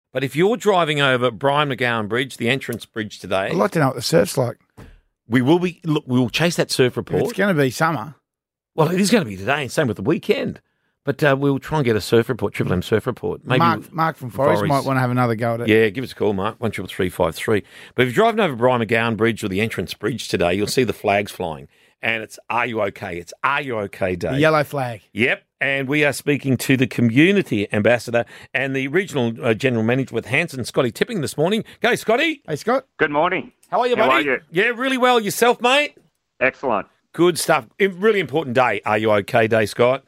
But if you're driving over Brian McGowan Bridge, the entrance bridge today, I'd like to know what the surf's like. we will chase that surf If report. it's going to be summer. Well, it is going to be today, and same with the weekend. But we'll try and get a surf report, Triple M surf report. Maybe Mark from Forest might want to have another go at it. Yeah, give us a call, Mark, 133353. But if you're driving over Brian McGowan Bridge or the entrance bridge today, you'll see the flags flying. And it's Are You OK? It's Are You OK Day. The yellow flag. Yep. And we are speaking to the community ambassador and the regional general manager with Hanson, Scotty Tipping, this morning. Go, Scotty. Hey, Scott. Good morning. How are you, buddy? How are you? Yeah, really well. Yourself, mate? Excellent. Good stuff. Really important day. Are You OK Day, Scott?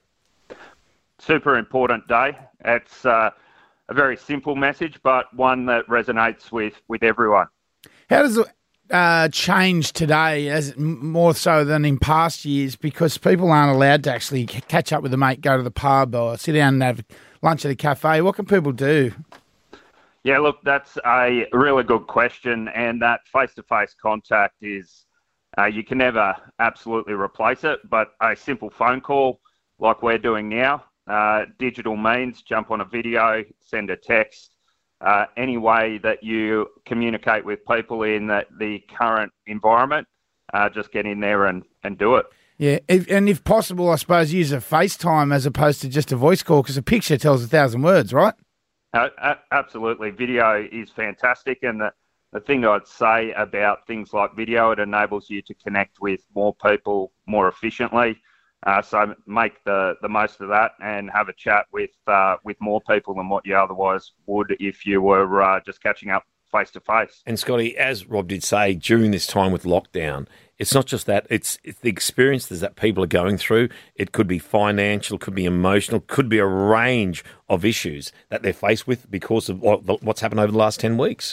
Super important day. It's a very simple message, but one that resonates with everyone. How does it change today, as more so than in past years, because people aren't allowed to actually catch up with a mate, go to the pub or sit down and have lunch at a cafe? What can people do? Yeah, look, that's a really good question, and that face-to-face contact is, you can never absolutely replace it, but a simple phone call like we're doing now, digital means, jump on a video, send a text, any way that you communicate with people in the current environment, just get in there and do it. Yeah, if possible, I suppose, use a FaceTime as opposed to just a voice call, because a picture tells 1,000 words, right? Absolutely. Video is fantastic, and the thing I'd say about things like video, it enables you to connect with more people more efficiently. So make the most of that and have a chat with more people than what you otherwise would if you were just catching up face to face. And Scotty, as Rob did say, during this time with lockdown, it's not just that, it's the experiences that people are going through. It could be financial, could be emotional, could be a range of issues that they're faced with because of what's happened over the last 10 weeks.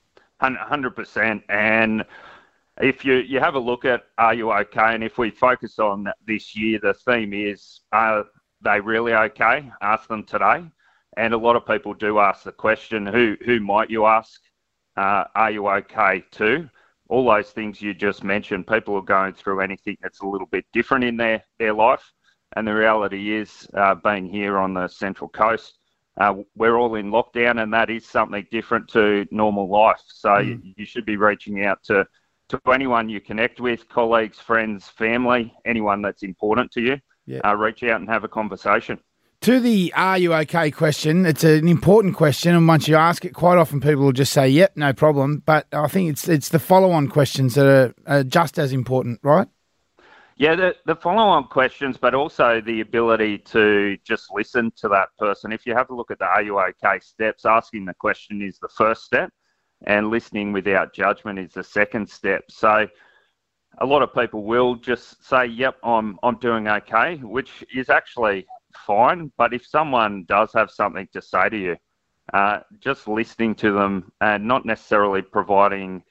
100%. And if you have a look at Are You OK? And if we focus on this year, the theme is, are they really okay? Ask them today. And a lot of people do ask the question, who might you ask? Are you okay too? All those things you just mentioned, people are going through anything that's a little bit different in their life. And the reality is, being here on the Central Coast, we're all in lockdown, and that is something different to normal life. So you should be reaching out to anyone you connect with, colleagues, friends, family, anyone that's important to you. Yeah. Reach out and have a conversation. To the Are You OK question, it's an important question, and once you ask it, quite often people will just say, yep, no problem. But I think it's the follow-on questions that are just as important, right? Yeah, the follow-on questions, but also the ability to just listen to that person. If you have a look at the Are You OK steps, asking the question is the first step, and listening without judgment is the second step. So a lot of people will just say, yep, I'm doing okay, which is actually fine. But if someone does have something to say to you, just listening to them and not necessarily providing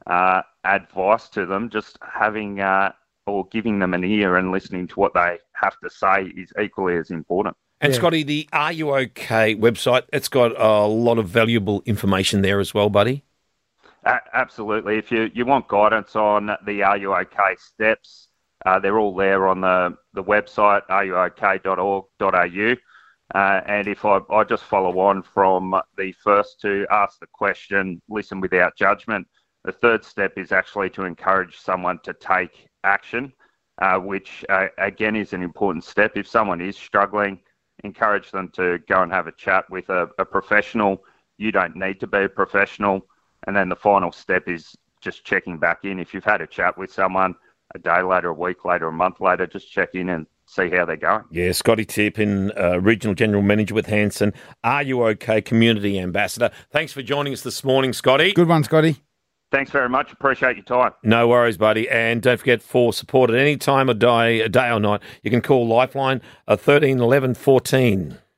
advice to them, just having or giving them an ear and listening to what they have to say is equally as important. And Scotty, the Are You OK website, it's got a lot of valuable information there as well, buddy. Absolutely. If you want guidance on the Are You OK steps, they're all there on the website, areyouok.org.au. And if I just follow on from the first to ask the question, listen without judgment, the third step is actually to encourage someone to take action, which again is an important step. If someone is struggling, encourage them to go and have a chat with a professional. You don't need to be a professional. And then the final step is just checking back in. If you've had a chat with someone a day later, a week later, a month later, just check in and see how they're going. Yeah, Scotty Tippin, Regional General Manager with Hanson. Are You OK? Community Ambassador. Thanks for joining us this morning, Scotty. Good one, Scotty. Thanks very much. Appreciate your time. No worries, buddy. And don't forget, for support at any time of day or night, you can call Lifeline 13 11 14.